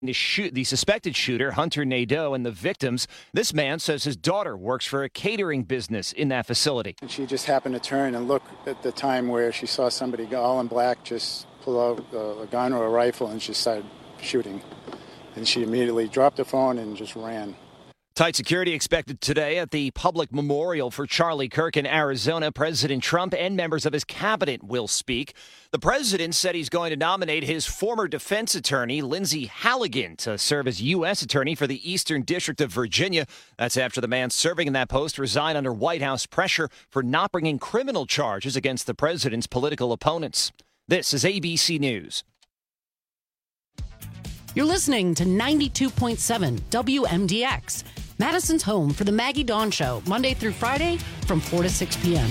The suspected shooter, Hunter Nadeau, and the victims. This man says his daughter works for a catering business in that facility. And she just happened to turn and look at the time where she saw somebody all in black just pull out a gun or a rifle and she started shooting. And she immediately dropped the phone and just ran. Tight security expected today at the public memorial for Charlie Kirk in Arizona. President Trump and members of his cabinet will speak. The president said he's going to nominate his former defense attorney, Lindsey Halligan, to serve as U.S. attorney for the Eastern District of Virginia. That's after the man serving in that post resigned under White House pressure for not bringing criminal charges against the president's political opponents. This is ABC News. You're listening to 92.7 WMDX, Madison's home for the Maggie Dawn Show, Monday through Friday from 4 to 6 p.m.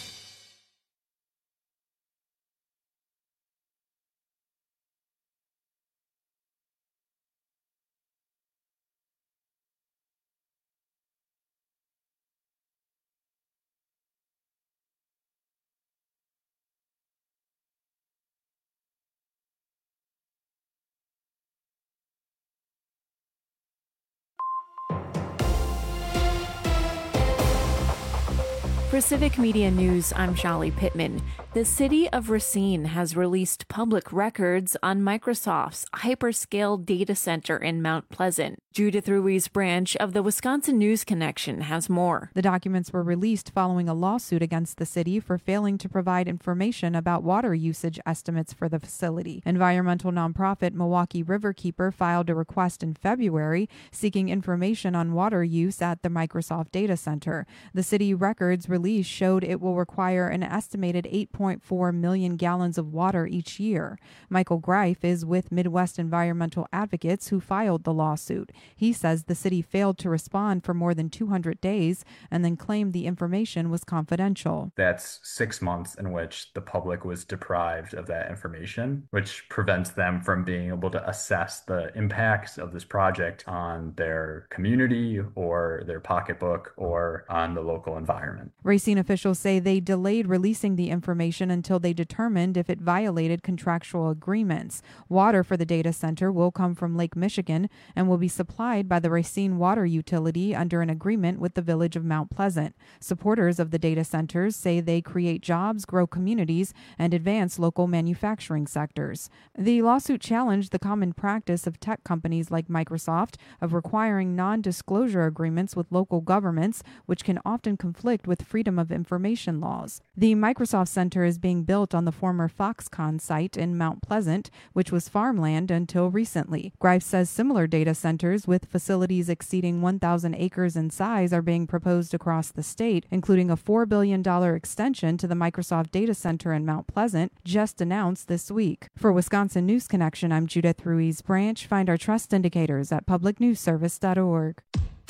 For Civic Media News, I'm Shali Pittman. The city of Racine has released public records on Microsoft's hyperscale data center in Mount Pleasant. Judith Ruiz Branch of the Wisconsin News Connection has more. The documents were released following a lawsuit against the city for failing to provide information about water usage estimates for the facility. Environmental nonprofit Milwaukee Riverkeeper filed a request in February seeking information on water use at the Microsoft data center. The city records release showed it will require an estimated 8.4 million gallons of water each year. Michael Greif is with Midwest Environmental Advocates who filed the lawsuit. He says the city failed to respond for more than 200 days and then claimed the information was confidential. That's 6 months in which the public was deprived of that information, which prevents them from being able to assess the impacts of this project on their community or their pocketbook or on the local environment. Racine officials say they delayed releasing the information until they determined if it violated contractual agreements. Water for the data center will come from Lake Michigan and will be supplied by the Racine Water Utility under an agreement with the village of Mount Pleasant. Supporters of the data centers say they create jobs, grow communities, and advance local manufacturing sectors. The lawsuit challenged the common practice of tech companies like Microsoft of requiring non-disclosure agreements with local governments, which can often conflict with Freedom of Information laws. The Microsoft Center is being built on the former Foxconn site in Mount Pleasant, which was farmland until recently. Greif says similar data centers with facilities exceeding 1,000 acres in size are being proposed across the state, including a $4 billion extension to the Microsoft data center in Mount Pleasant, just announced this week. For Wisconsin News Connection, I'm Judith Ruiz Branch. Find our trust indicators at publicnewsservice.org.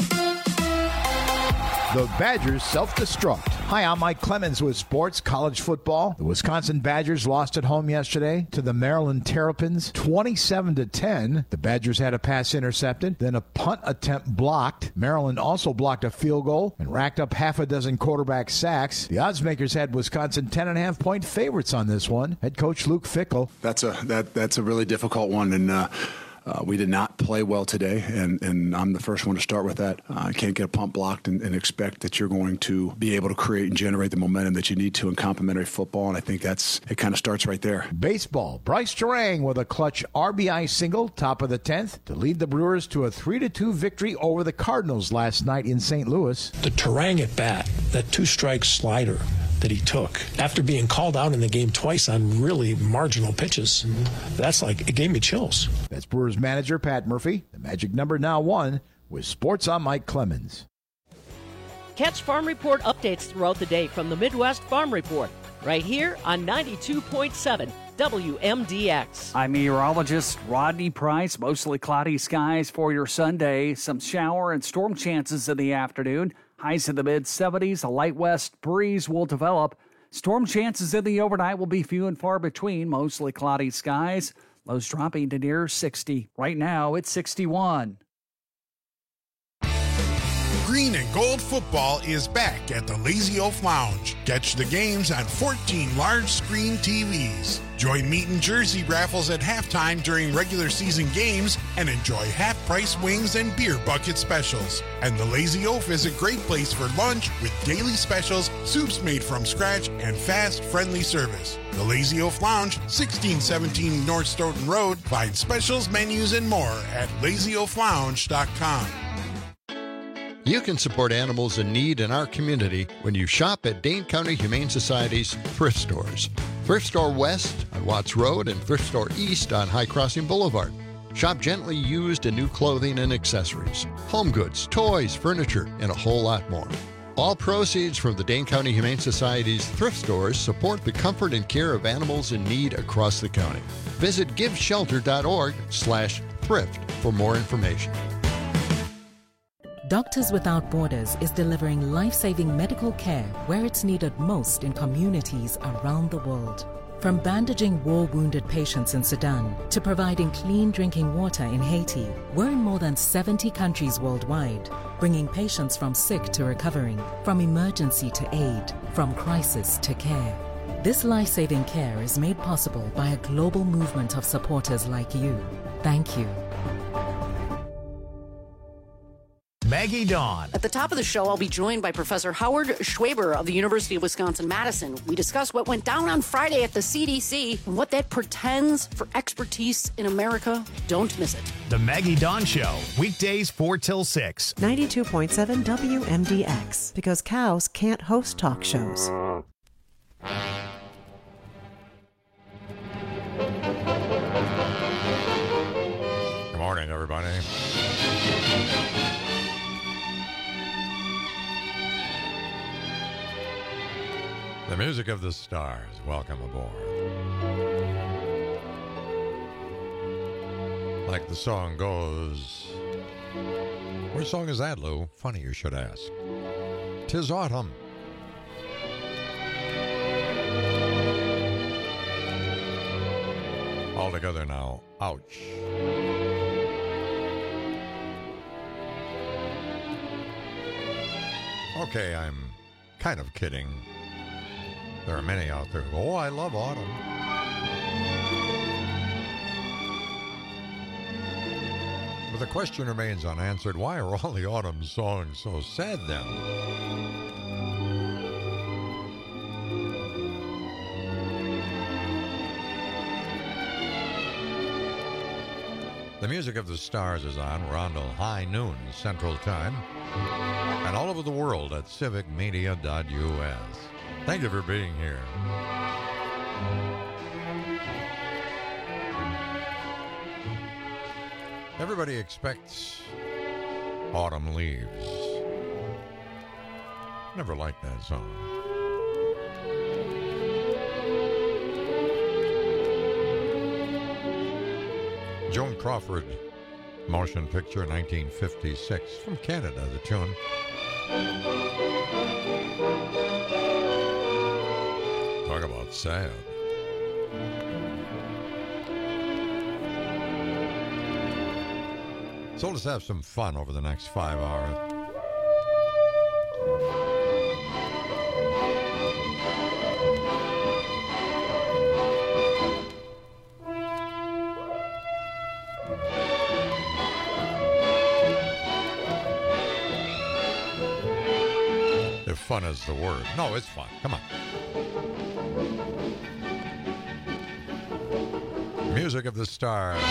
The Badgers self-destruct. Hi, I'm Mike Clemens with Sports College Football. The Wisconsin Badgers lost at home yesterday to the Maryland Terrapins 27-10. The Badgers had a pass intercepted, then a punt attempt blocked. Maryland also blocked a field goal and racked up half a dozen quarterback sacks. The oddsmakers had Wisconsin 10.5-point favorites on this one. Head coach Luke Fickell. That's a really difficult one, and we did not play well today, and I'm the first one to start with that. I can't get a punt blocked and expect that you're going to be able to create and generate the momentum that you need to in complementary football, and I think it kind of starts right there. Baseball. Bryce Terang with a clutch RBI single, top of the 10th, to lead the Brewers to a 3-2 victory over the Cardinals last night in St. Louis. The Terang at bat, that two-strike slider that he took after being called out in the game twice on really marginal pitches. That's it gave me chills. That's Brewers manager Pat Murphy. The Magic number now 1 with Sports on Mike Clemens. Catch Farm Report updates throughout the day from the Midwest Farm Report, right here on 92.7 WMDX. I'm meteorologist Rodney Price. Mostly cloudy skies for your Sunday. Some shower and storm chances in the afternoon. Highs in the mid-70s. A light west breeze will develop. Storm chances in the overnight will be few and far between. Mostly cloudy skies. Lows dropping to near 60. Right now, it's 61. Green and Gold football is back at the Lazy Oaf Lounge. Catch the games on 14 large-screen TVs. Join Meat and Jersey raffles at halftime during regular season games and enjoy half-price wings and beer bucket specials. And the Lazy Oaf is a great place for lunch with daily specials, soups made from scratch, and fast, friendly service. The Lazy Oaf Lounge, 1617 North Stoughton Road. Find specials, menus, and more at lazyoaflounge.com. You can support animals in need in our community when you shop at Dane County Humane Society's thrift stores. Thrift Store West on Watts Road and Thrift Store East on High Crossing Boulevard. Shop gently used and new clothing and accessories, home goods, toys, furniture, and a whole lot more. All proceeds from the Dane County Humane Society's thrift stores support the comfort and care of animals in need across the county. Visit giveshelter.org/thrift for more information. Doctors Without Borders is delivering life-saving medical care where it's needed most in communities around the world. From bandaging war-wounded patients in Sudan to providing clean drinking water in Haiti, we're in more than 70 countries worldwide, bringing patients from sick to recovering, from emergency to aid, from crisis to care. This life-saving care is made possible by a global movement of supporters like you. Thank you. Maggie Dawn. At the top of the show, I'll be joined by Professor Howard Schwaber of the University of Wisconsin-Madison. We discuss what went down on Friday at the CDC and what that portends for expertise in America. Don't miss it. The Maggie Dawn Show, weekdays 4 till 6. 92.7 WMDX, because cows can't host talk shows. Good morning, everybody. The music of the stars. Welcome aboard. Like the song goes. What song is that, Lou? Funny you should ask. 'Tis autumn. All together now. Ouch. Okay, I'm kind of kidding. There are many out there who go, oh, I love autumn. But the question remains unanswered. Why are all the autumn songs so sad then? The music of the stars is on. We're on till high noon Central Time. And all over the world at civicmedia.us. Thank you for being here. Everybody expects autumn leaves. Never liked that song. Joan Crawford, motion picture, 1956. From Canada, the tune. Talk about sad. So let's have some fun over the next 5 hours. If fun is the word. No, it's fun. Come on. Music of the stars.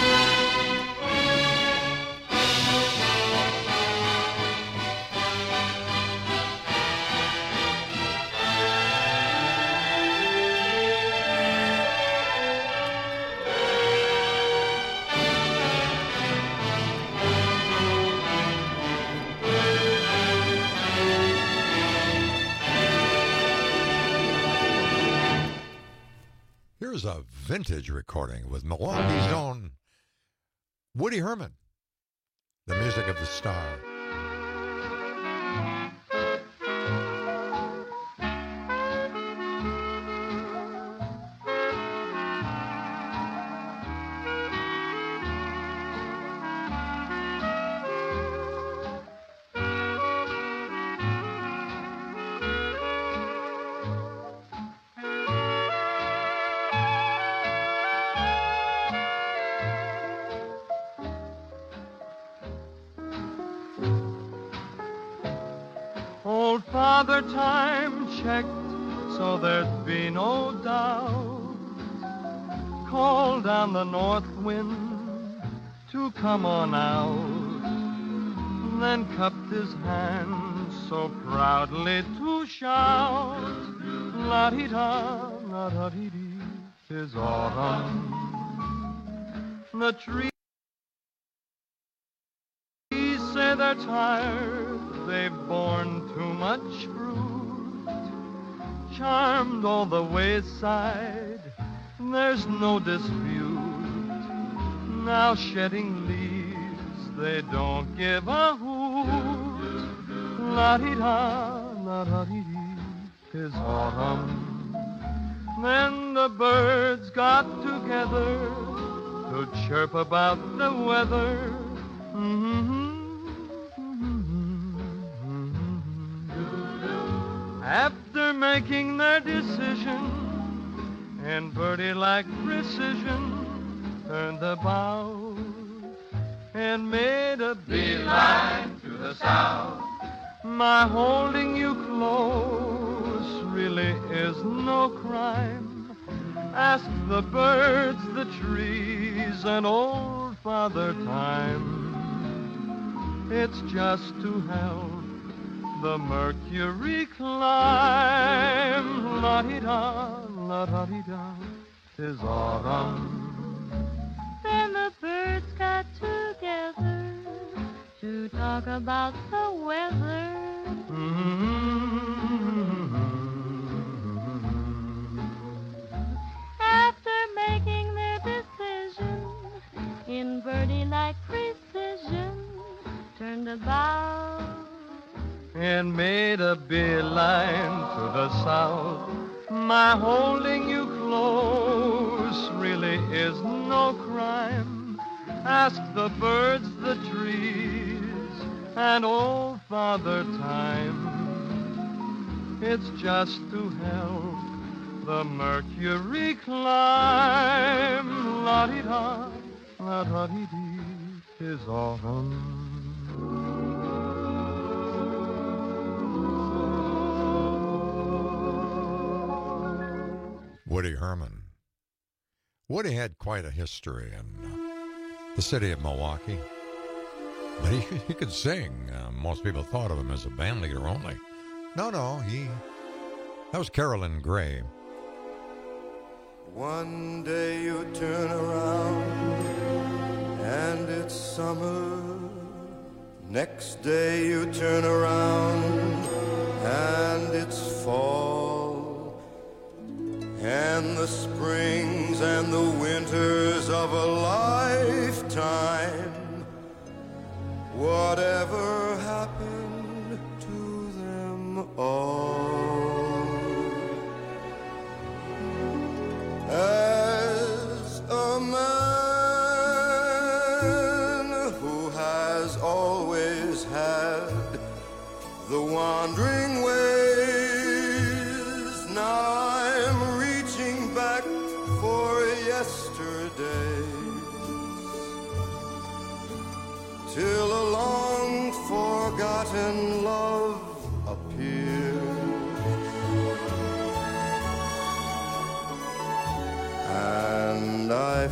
Here's a vintage recording with Milwaukee's own Woody Herman. The music of the star. Old Father Time checked so there'd be no doubt, called down the north wind to come on out, then cupped his hands so proudly to shout, la-dee-da, la-da-dee-dee, 'tis autumn. The trees say they're tired, they've borne too much fruit, charmed all the wayside, there's no dispute. Now shedding leaves, they don't give a hoot. La-dee-da, la-da-dee-dee, 'tis autumn. Then the birds got together to chirp about the weather. After making their decision, and birdie-like precision turned about and made a beeline to the south. My holding you close really is no crime. Ask the birds, the trees, and old Father Time. It's just to help the mercury climb. La-dee-da, la-da-dee-da, 'tis autumn. Then the birds got together to talk about the weather. After making their decision in birdie-like precision, turned about and made a beeline to the south. My holding you close really is no crime. Ask the birds, the trees, and old Father Time. It's just to help the mercury climb. La-dee-da, la-da-dee-dee, 'tis autumn. Woody Herman. Woody had quite a history in the city of Milwaukee, but he could sing. Most people thought of him as a band leader only. No, that was Carolyn Gray. One day you turn around and it's summer. Next day you turn around and it's fall. And the springs and the winters of a lifetime, whatever happened to them all? As a man who has always had the wandering ways, now I'm reaching back for yesterdays, till a long-forgotten love appears, and I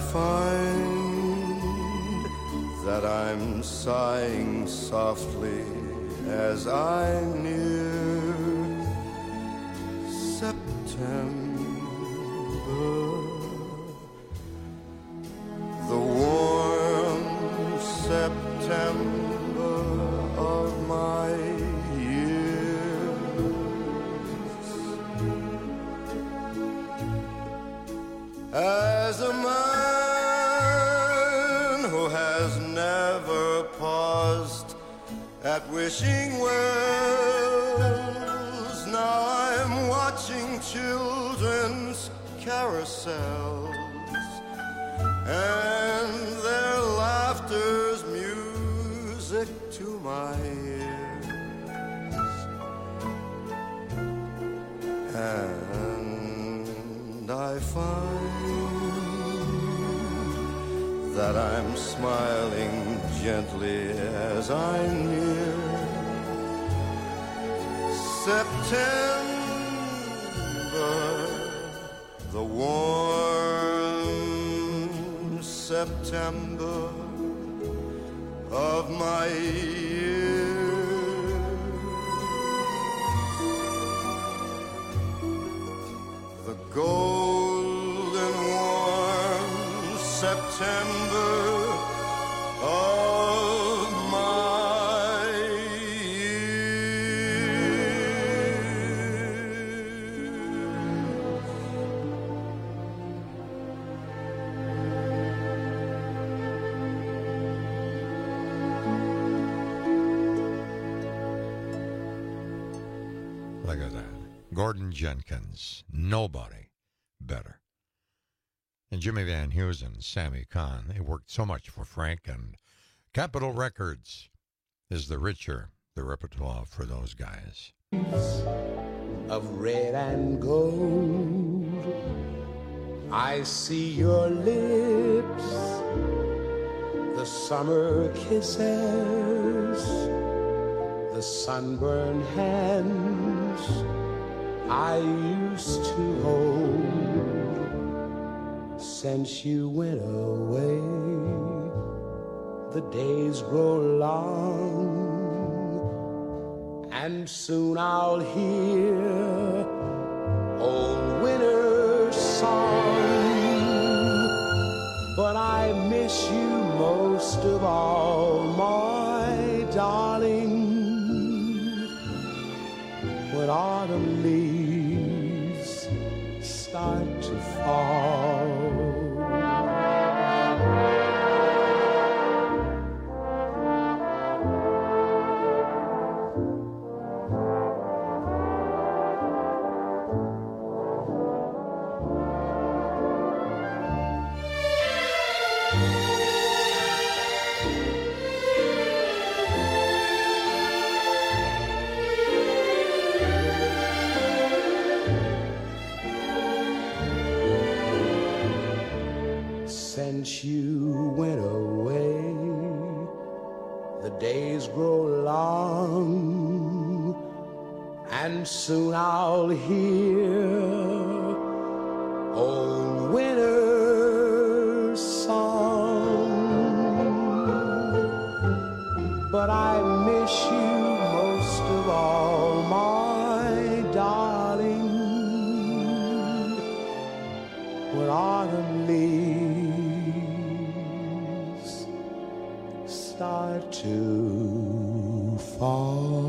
find that I'm sighing softly as I near September. The warm September of my years. As a man who has never paused at wishing wells, now I'm watching children's carousels, and their laughter's music to my ears. And I find that I'm smiling gently as I near September, the warm September of my years. The golden warm September of my Look at that. Gordon Jenkins, nobody better. And Jimmy Van Heusen, Sammy Kahn, they worked so much for Frank, and Capitol Records is the richer the repertoire for those guys. Of red and gold, I see your lips, the summer kisses, the sunburned hands I used to hold. Since you went away, the days grow long, and soon I'll hear old winter's song. But I miss you most of all, my darling, when autumn leaves start to fall. Since you went away, the days grow long, and soon I'll hear old winter's song. But I miss you most of all, my darling, when autumn leaves start to fall.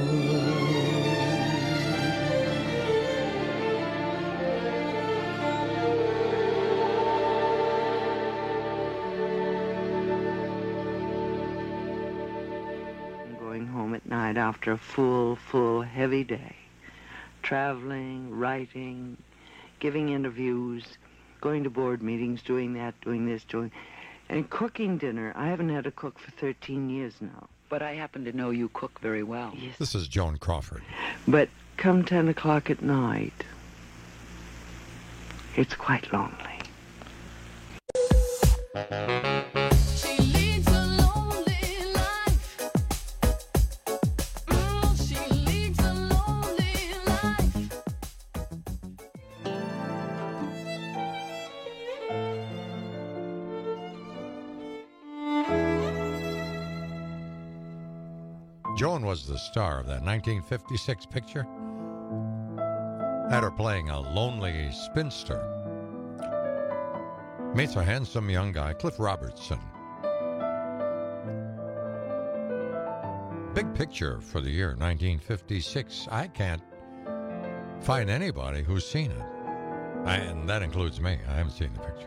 I'm going home at night after a full, heavy day. Traveling, writing, giving interviews, going to board meetings, doing that, doing this, and cooking dinner. I haven't had a cook for 13 years now. But I happen to know you cook very well. Yes. This is Joan Crawford. But come 10 o'clock at night, it's quite lonely. Joan was the star of that 1956 picture. Had her playing a lonely spinster. Meets a handsome young guy, Cliff Robertson. Big picture for the year 1956. I can't find anybody who's seen it. And that includes me. I haven't seen the picture.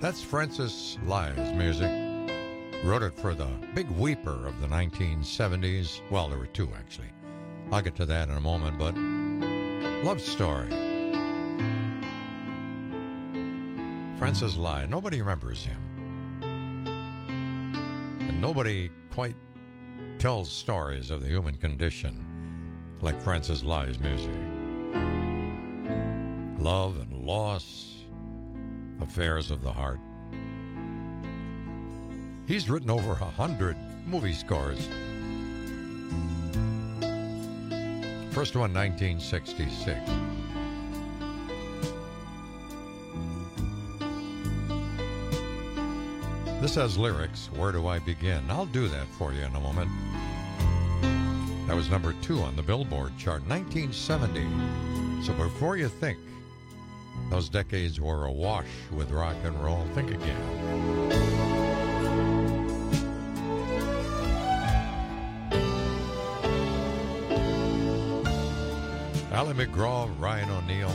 That's Francis Lai's music. Wrote it for the big weeper of the 1970s. Well, there were two, actually. I'll get to that in a moment, but Love Story. Francis Lai. Nobody remembers him. And nobody quite tells stories of the human condition like Francis Lai's music. Love and loss, affairs of the heart. He's written over 100 movie scores. First one, 1966. This has lyrics, Where Do I Begin? I'll do that for you in a moment. That was number 2 on the Billboard chart, 1970. So before you think those decades were awash with rock and roll, think again. Ally McGraw, Ryan O'Neal.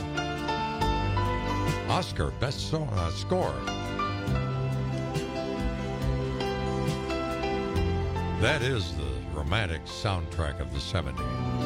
Oscar, best score. That is the romantic soundtrack of the 70s.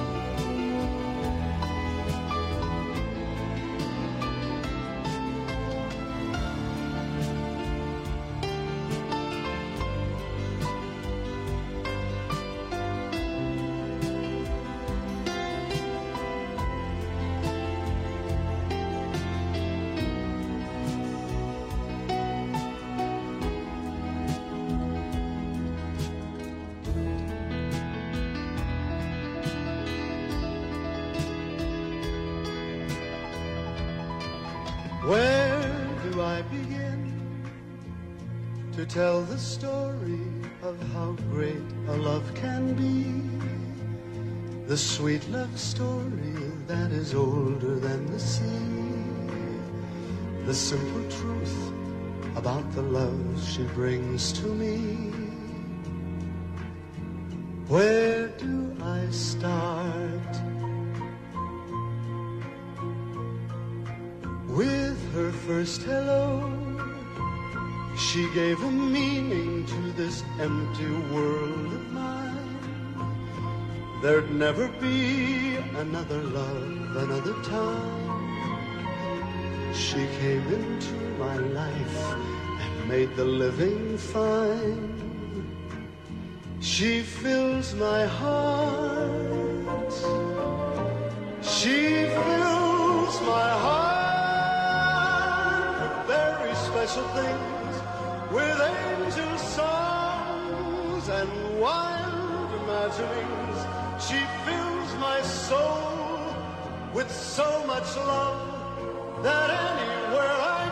Where do I begin to tell the story of how great a love can be? The sweet love story that is older than the sea. The simple truth about the love she brings to me. Where do I start? With her first hello, she gave a meaning to this empty world of mine. There'd never be another love, another time. She came into my life and made the living fine. She fills my heart. She fills my heart. Special things with angel songs and wild imaginings. She fills my soul with so much love that anywhere I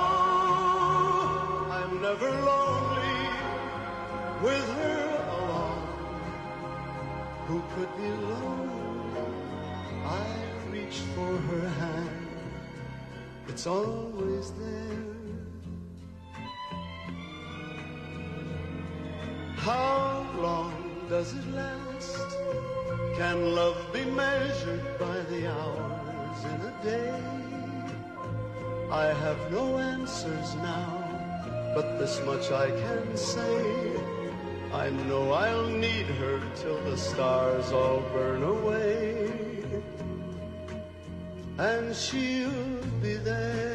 go, I'm never lonely with her along. Who could be lonely? I reach for her hand. It's always there. How long does it last? Can love be measured by the hours in a day? I have no answers now, but this much I can say. I know I'll need her till the stars all burn away, and she'll be there.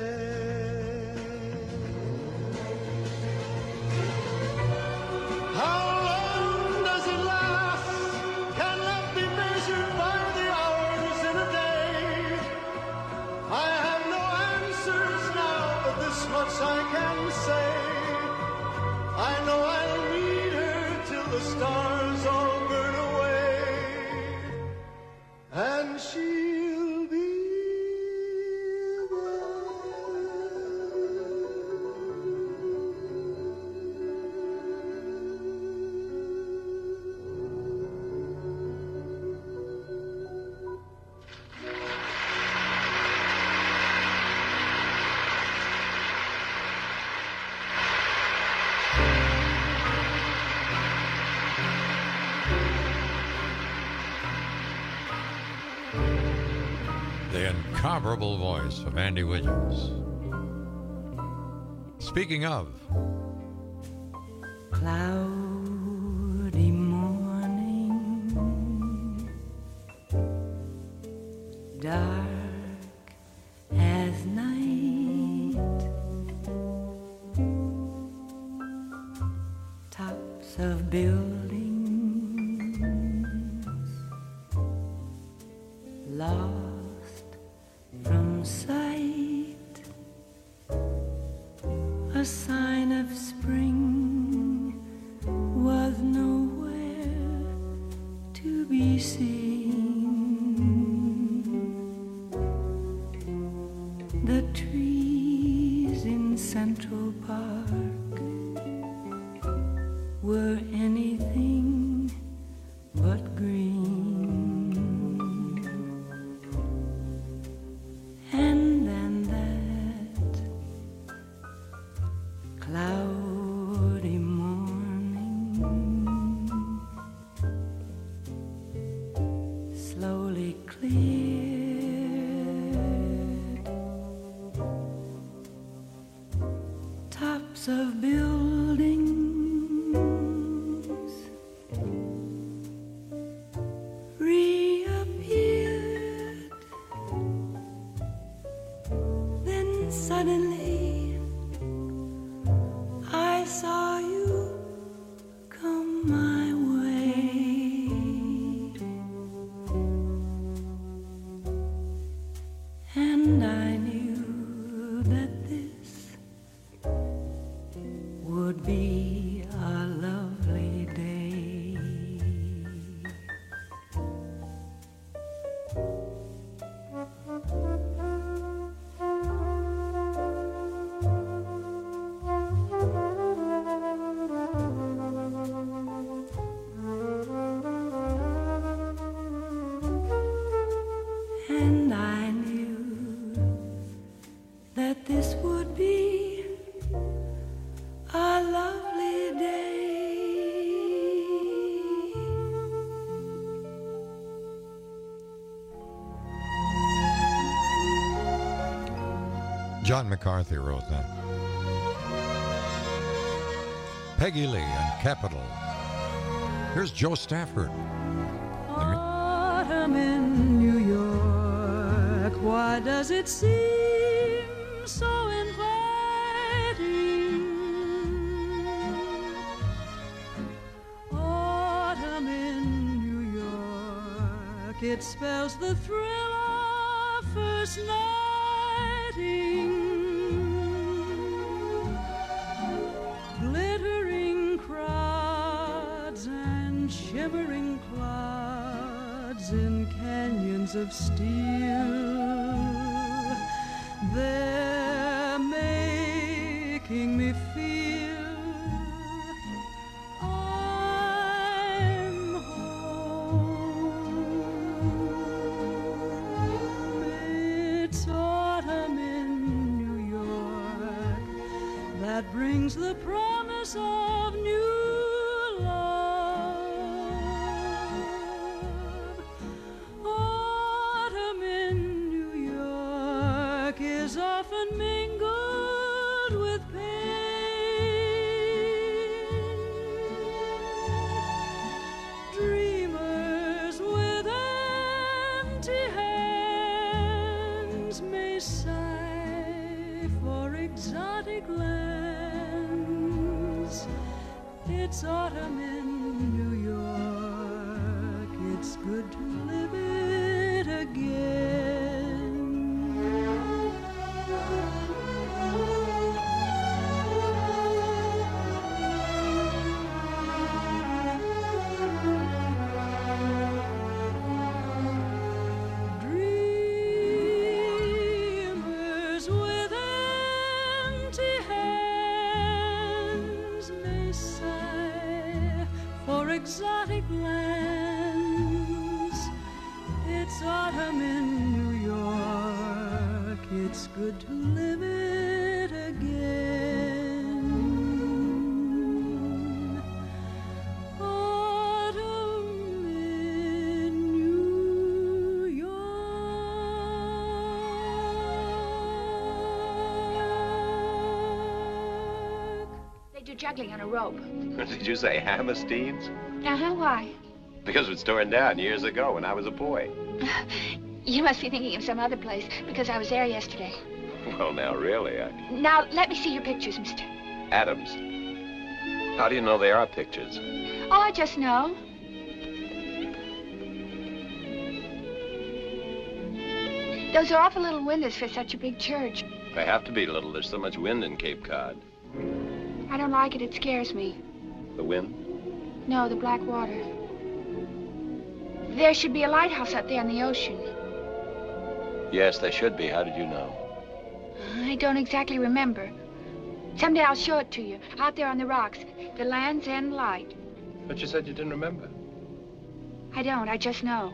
How long does it last? Can love be measured by the hours in a day? I have no answers now, but this much I can say. I know I'll need her till the stars all burn away, and she'll be The incomparable voice of Andy Williams. Speaking of, cloudy morning, dark as night, tops of buildings lost from sight, a sign of spring was nowhere to be seen. The trees in Central Park were anything but green. And then that cloudy morning slowly cleared, tops of buildings reappeared. Then suddenly I saw you come my way, and I knew that this would be a lovely day. And I knew that this would be a lovely day. John McCarthy wrote that. Peggy Lee and Capital. Here's Joe Stafford. Autumn in New York, why does it seem so inviting? Autumn in New York, it spells the thrill of first nighting. Glittering crowds and shimmering clouds in canyons of steel, they're making me feel I'm home. It's autumn in New York that brings the promise of new love. Autumn in New York is often mingled with pain. Dreamers with empty hands may sigh for exotic lands. It's autumn in New York, it's good to live it again. Dreamers with empty hands may sigh for exotic lands. It's autumn in New York, it's good to live it again. Autumn in New York. you're juggling on a rope. Did you say Hammerstein's? Uh-huh, why? Because it was torn down years ago when I was a boy. You must be thinking of some other place, because I was there yesterday. Well, now, really, Now, let me see your pictures, mister. Adams. How do you know they are pictures? Oh, I just know. Those are awful little windows for such a big church. They have to be little. There's so much wind in Cape Cod. I don't like it. It scares me. The wind? No, the black water. There should be a lighthouse out there in the ocean. Yes, there should be. How did you know? I don't exactly remember. Someday I'll show it to you. Out there on the rocks. The Land's End Light. But you said you didn't remember. I don't. I just know.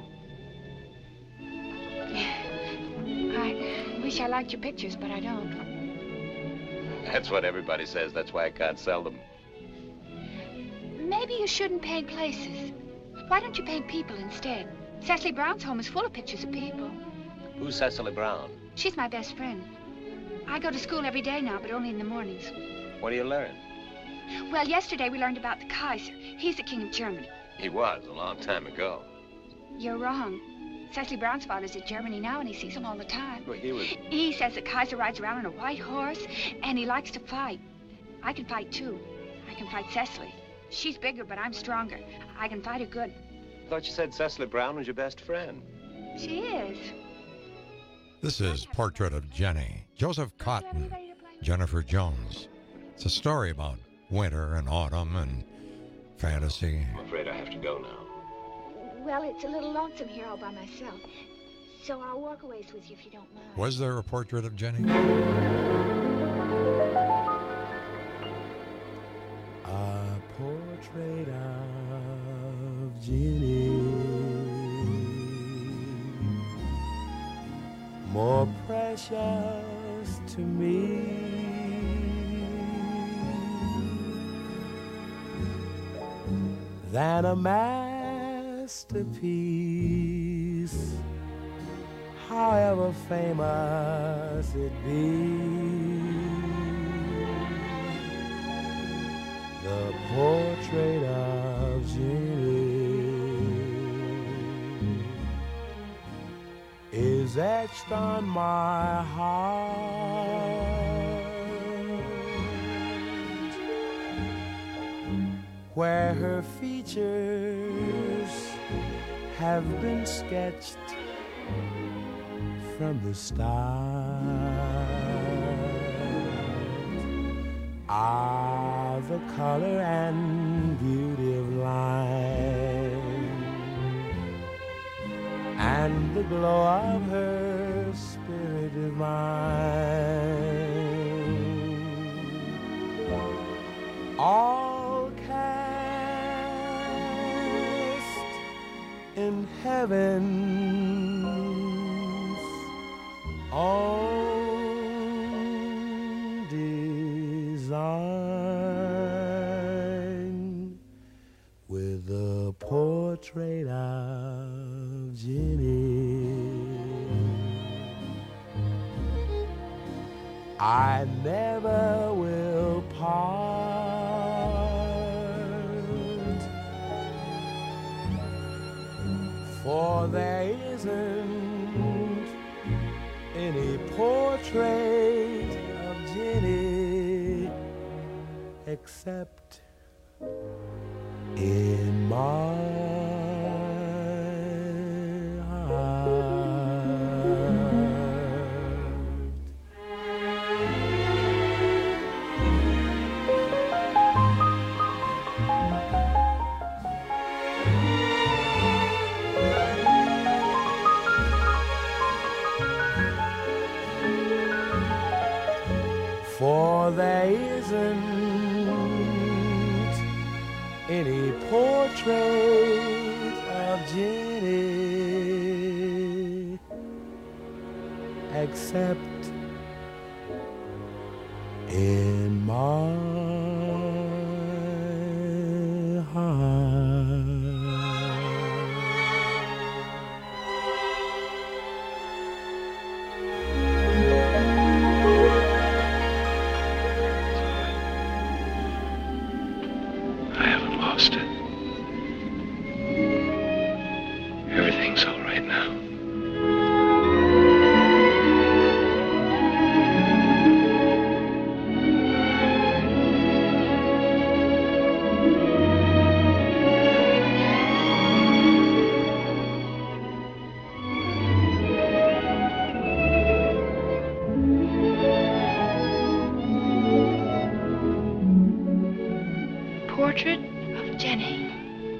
I wish I liked your pictures, but I don't. That's what everybody says. That's why I can't sell them. Maybe you shouldn't paint places. Why don't you paint people instead? Cecily Brown's home is full of pictures of people. Who's Cecily Brown? She's my best friend. I go to school every day now, but only in the mornings. What do you learn? Well, yesterday we learned about the Kaiser. He's the king of Germany. He was, a long time ago. You're wrong. Cecily Brown's father's in Germany now, and he sees him all the time. Well, he was... He says the Kaiser rides around on a white horse, and he likes to fight. I can fight, too. I can fight Cecily. She's bigger, but I'm stronger. I can fight her good. I thought you said Cecily Brown was your best friend. She is. This is Portrait of Jenny. Joseph Cotton, Jennifer Jones. It's a story about winter and autumn and fantasy. I'm afraid I have to go now. Well, it's a little lonesome here all by myself. So I'll walk a ways with you if you don't mind. Was there a portrait of Jenny? A portrait of Jenny, more precious to me than a masterpiece, however famous it be. The portrait of Jenny is etched on my heart, where her features have been sketched from the start. Ah, the color and beauty of line, and the glow of her spirit divine, all cast in heaven's own design, with the portrait of Jenny. I never will part, for there isn't any portrait of Jenny except in my heart. For there isn't any portrait of Jenny except in my heart.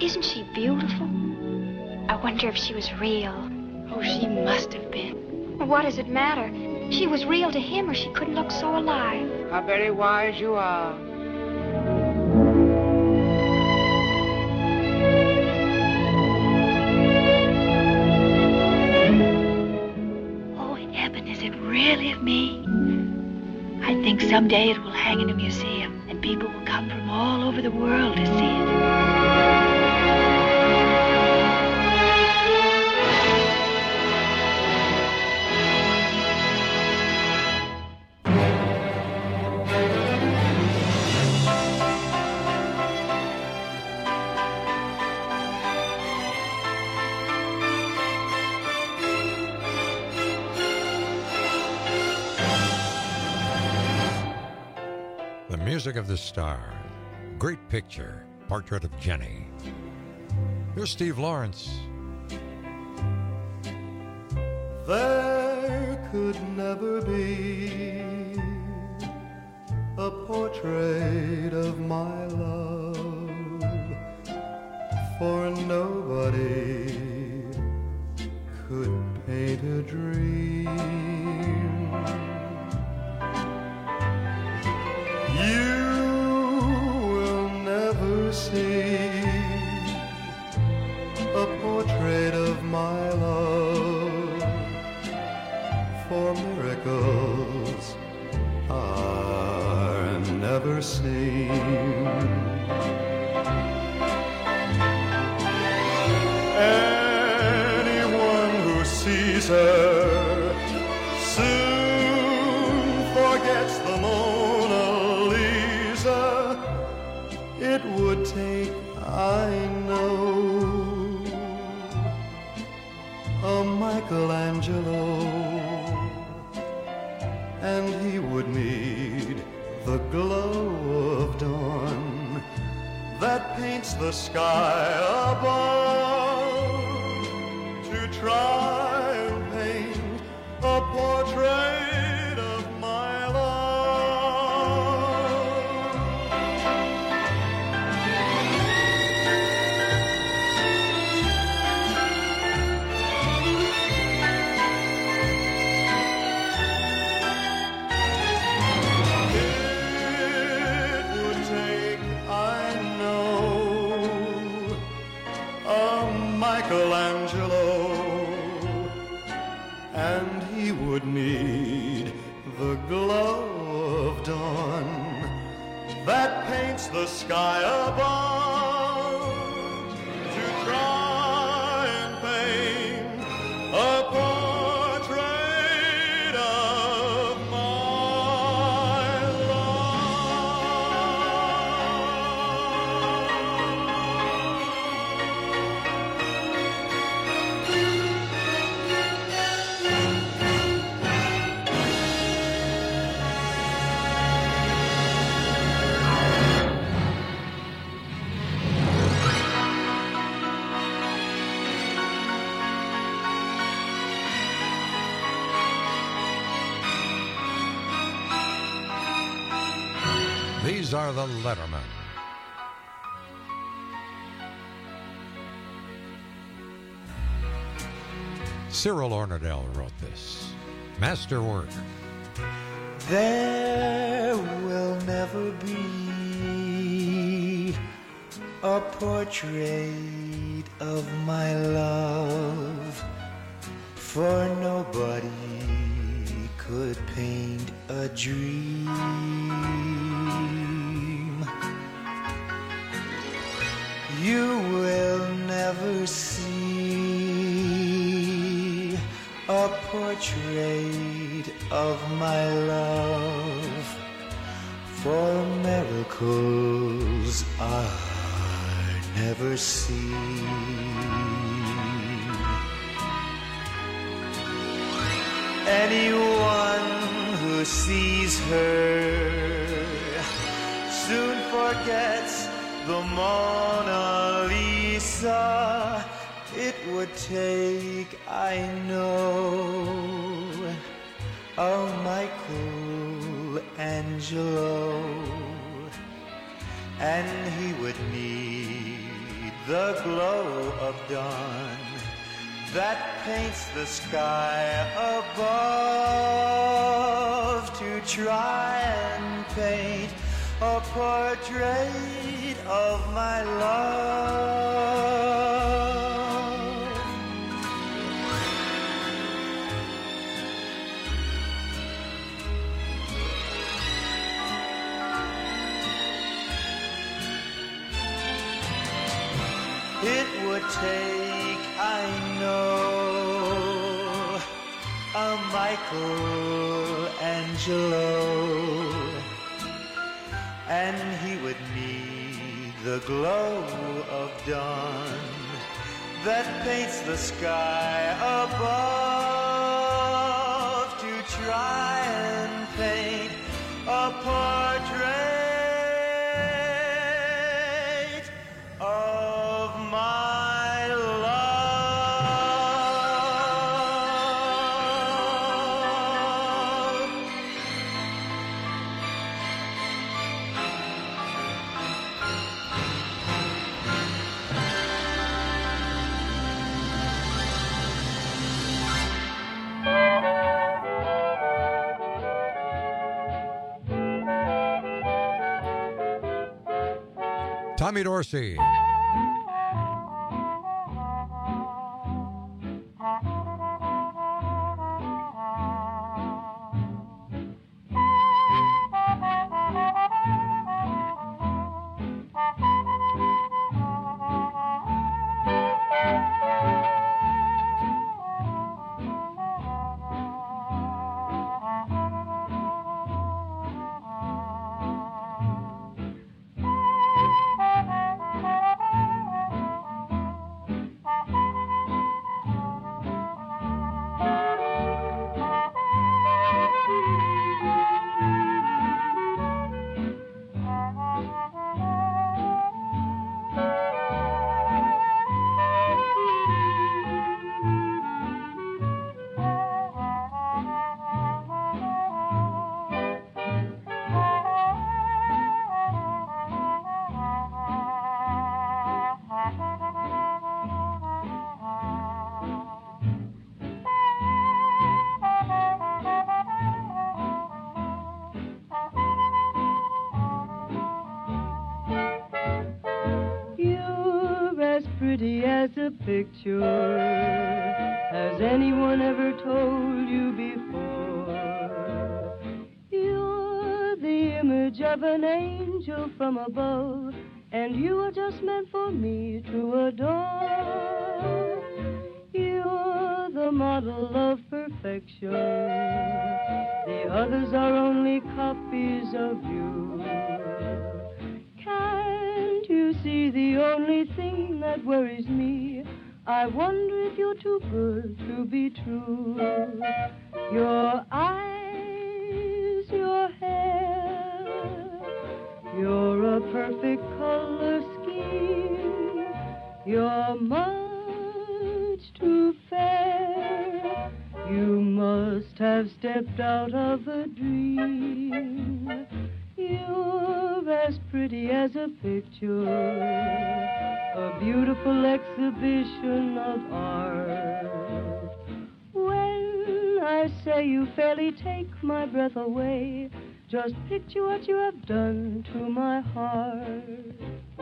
Isn't she beautiful? I wonder if she was real. Oh, she must have been. Well, what does it matter? She was real to him or she couldn't look so alive. How very wise you are. Oh, heaven, is it really of me? I think someday it will hang in a museum and people will come from all over the world to see it. Music of the Star, Great Picture, Portrait of Jenny. Here's Steve Lawrence. There could never be a portrait of my love, for nobody could paint a dream. You will never see a portrait of my love, for miracles are never seen. Anyone who sees her soon forgets the Mona Lisa. It would take, I know, a Michelangelo, and he would need the glow of dawn that paints the sky above to try and paint a portrait of my love. Michelangelo, and he would need the glow of dawn that paints the sky above to try and paint a portrait of my These are the Lettermen. Cyril Ornadell wrote this. Masterwork. There will never be a portrait of my love, for nobody could paint a dream. You will never see a portrait of my love, for miracles are never seen. Anyone who sees her soon forgets the Mona Lisa. It would take, I know, a Michelangelo, and he would need the glow of dawn that paints the sky above, to try and paint a portrait of my love. It would take, I know, a Michelangelo, and he would need the glow of dawn that paints the sky above, to try and paint a portrait of my love. Tommy Dorsey. Pretty as a picture. Has anyone ever told you before? You're the image of an angel from above, and you are just meant for me to adore. You're the model of perfection. The others are only copies of you. Can't you see the only thing that worries me? I wonder if you're too good to be true. Your eyes, your hair, you're a perfect color scheme. You're much too fair. You must have stepped out of a dream. You're as pretty as a picture, a beautiful exhibition of art. When I say you fairly take my breath away, just picture what you have done to my heart.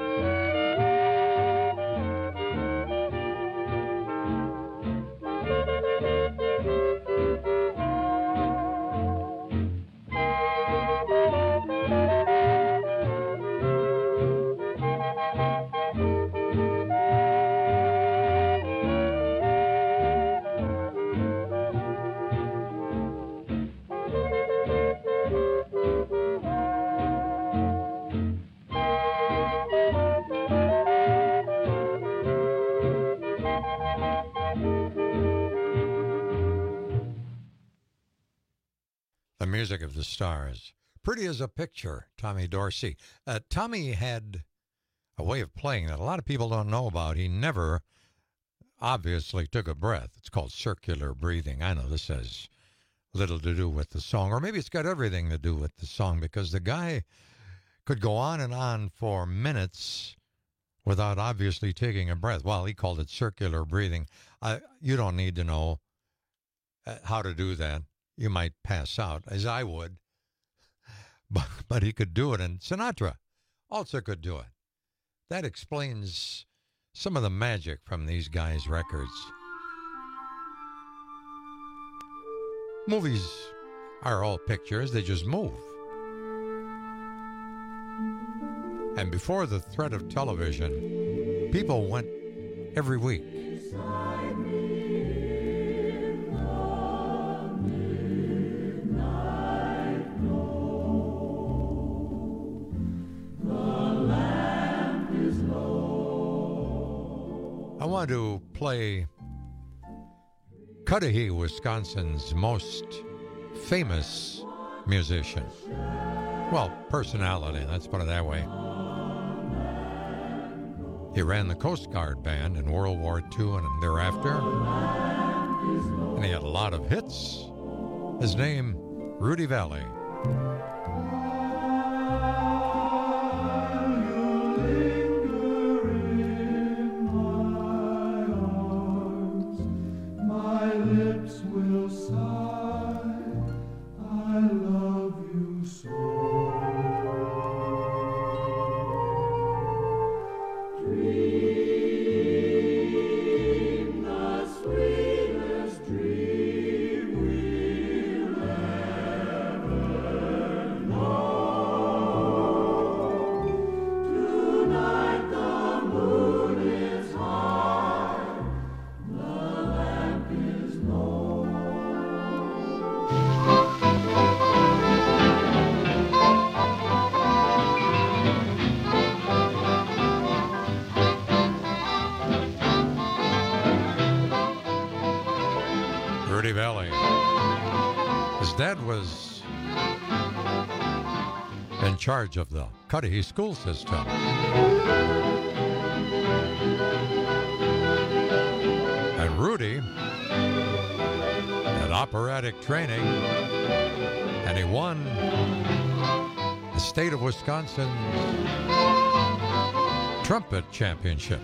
Music of the Stars. Pretty as a picture, Tommy Dorsey. Tommy had a way of playing that a lot of people don't know about. He never obviously took a breath. It's called circular breathing. I know this has little to do with the song, or maybe it's got everything to do with the song, because the guy could go on and on for minutes without obviously taking a breath. Well, he called it circular breathing. You don't need to know how to do that. You might pass out, as I would. But he could do it, and Sinatra also could do it. That explains some of the magic from these guys' records. Movies are all pictures, they just move. And before the threat of television, people went every week. I want to play Cudahy, Wisconsin's most famous musician. Well, personality, let's put it that way. He ran the Coast Guard Band in World War II and thereafter, and he had a lot of hits. His name, Rudy Vallée. My lips will sigh, I love you so. Dream the sweetest dream we'll ever know. Tonight the moon is high, the lamp is low. Rudy Vallée. His dad was in charge of the Cudahy school system. And Rudy had operatic training, and he won the state of Wisconsin's trumpet championship.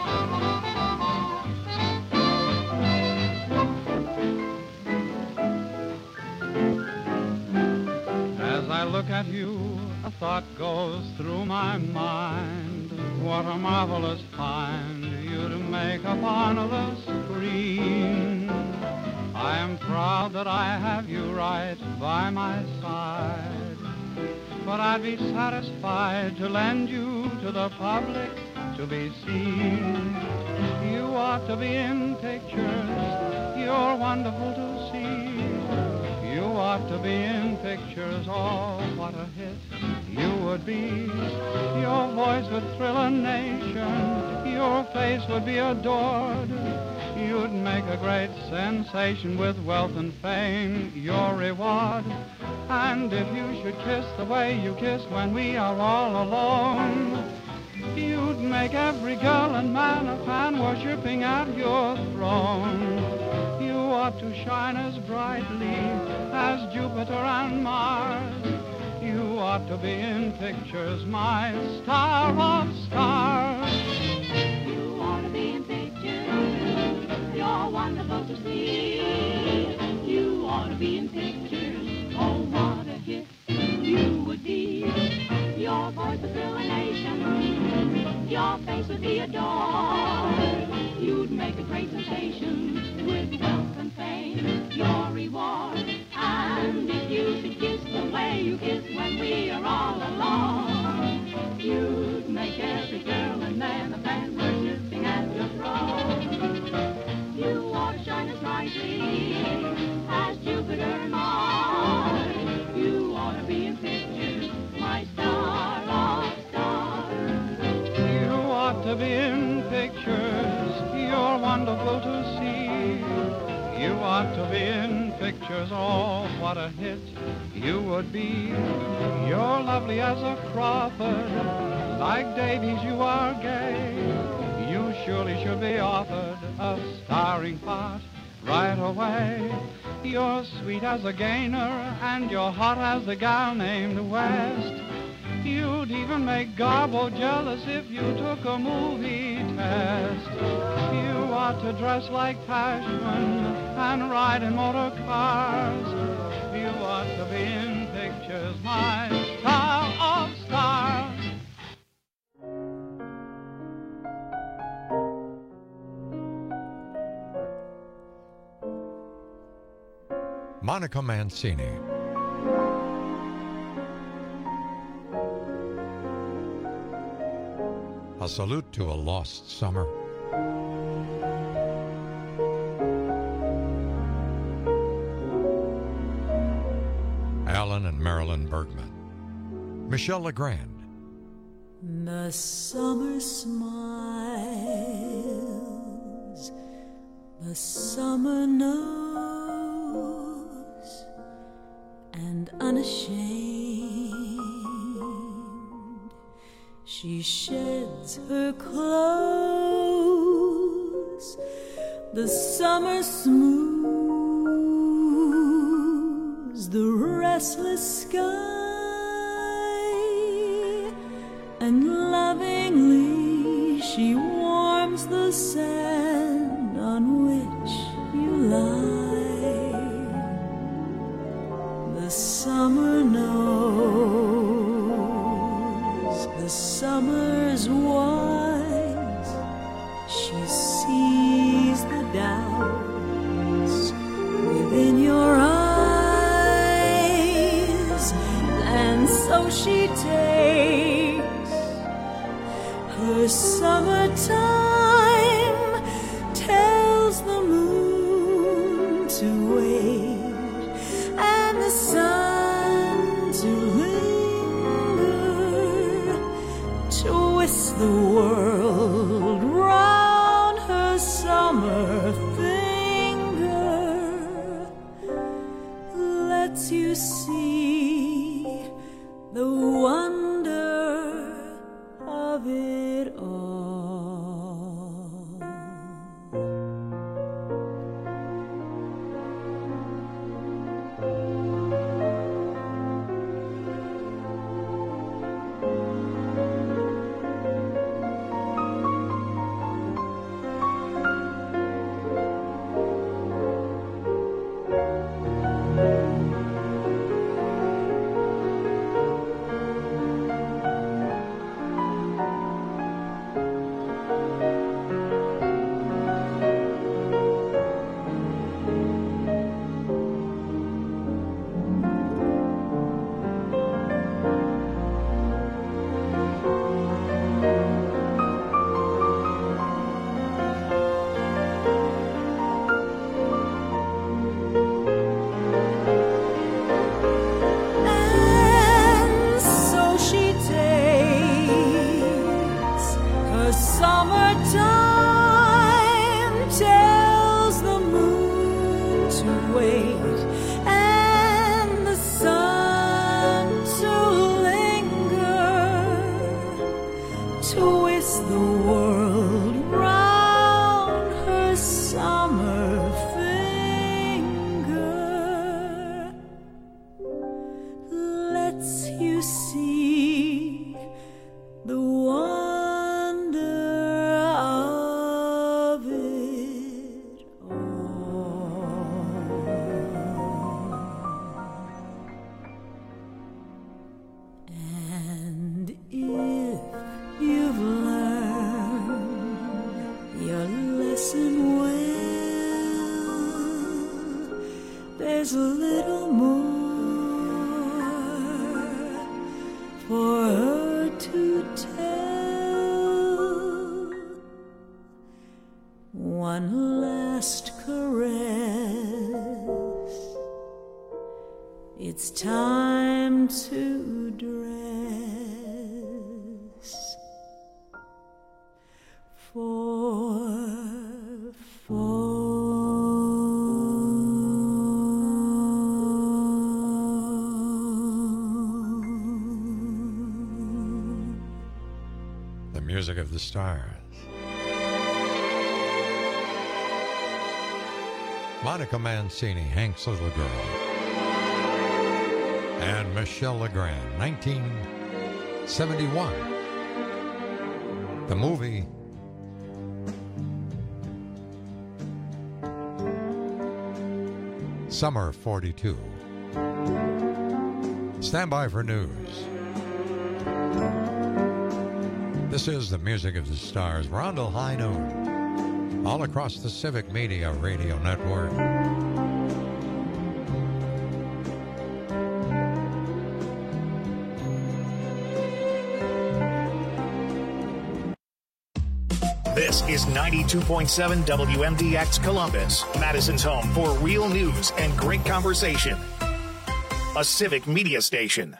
As I look at you, a thought goes through my mind. What a marvelous find you to make upon the screen. I am proud that I have you right by my side, but I'd be satisfied to lend you to the public to be seen. You ought to be in pictures, you're wonderful to see. You ought to be in pictures, oh, what a hit you would be. Your voice would thrill a nation, your face would be adored. You'd make a great sensation with wealth and fame, your reward. And if you should kiss the way you kiss when we are all alone, you'd make every girl and man a fan worshipping at your throne. You ought to shine as brightly as Jupiter and Mars. You ought to be in pictures, my star of stars. You ought to be in pictures, you're wonderful to see. You ought to be in pictures, oh, what a hit you would be. Your voice would thrill a nation, your face would be adored. You'd make a great sensation with wealth and fame, your reward. And if you should kiss the way you kiss when we are all alone, you'd make every girl and man a fan worshipping at your throne. You ought to shine as brightly as Jupiter and Mars. You ought to be in pictures, my star of stars. You ought to be in pictures, you're wonderful to see. You ought to be in pictures, oh, what a hit you would be. You're lovely as a Crawford, like Davies you are gay. You surely should be offered a starring part right away. You're sweet as a Gaynor, and you're hot as a gal named West. You'd even make Garbo jealous if you took a movie test. You ought to dress like Cashman and ride in motor cars. You ought to be in pictures, my star of stars. Monica Mancini. A salute to a lost summer. Alan and Marilyn Bergman. Michelle Legrand. The summer smiles, the summer knows, and unashamed, she sheds her clothes. The summer smooths the restless sky, and lovingly she warms the sand on which you lie. The summer knows, the summer's wise. She sees the doubts within your eyes, and so she takes her summertime, tells the moon to wait and the sun to linger, twist the world round her summer finger, lets you see the wonder of it all. Summertime tells the moon to wait and the sun to linger, twist the world round her summer finger, lets you see the wonder of it all. And if you've learned your lesson well, there's a little more for her to tell. One last caress, it's time to dress for The music of the stars. Monica Mancini, Hank's Little Girl. And Michelle Legrand, 71. The movie Summer 42. Stand by for news. This is the Music of the Stars. We're on till high noon. All across the Civic Media Radio Network. This is 92.7 WMDX Columbus, Madison's home for real news and great conversation. A Civic Media station.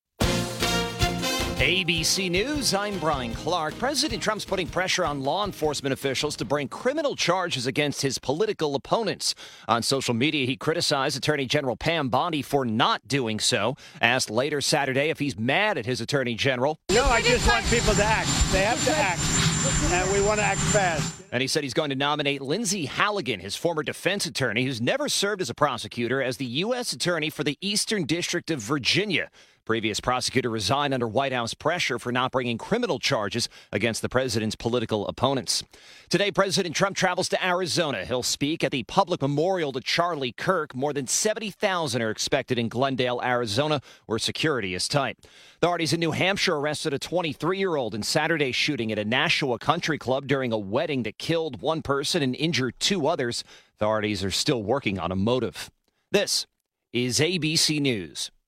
ABC News, I'm Brian Clark. President Trump's putting pressure on law enforcement officials to bring criminal charges against his political opponents. On social media, he criticized Attorney General Pam Bondi for not doing so. Asked later Saturday if he's mad at his Attorney General. No, I just want people to act. They have to act, and we want to act fast. And he said he's going to nominate Lindsey Halligan, his former defense attorney, who's never served as a prosecutor, as the U.S. Attorney for the Eastern District of Virginia. Previous prosecutor resigned under White House pressure for not bringing criminal charges against the president's political opponents. Today, President Trump travels to Arizona. He'll speak at the public memorial to Charlie Kirk. More than 70,000 are expected in Glendale, Arizona, where security is tight. Authorities in New Hampshire arrested a 23-year-old in Saturday's shooting at a Nashua country club during a wedding that killed one person and injured two others. Authorities are still working on a motive. This is ABC News.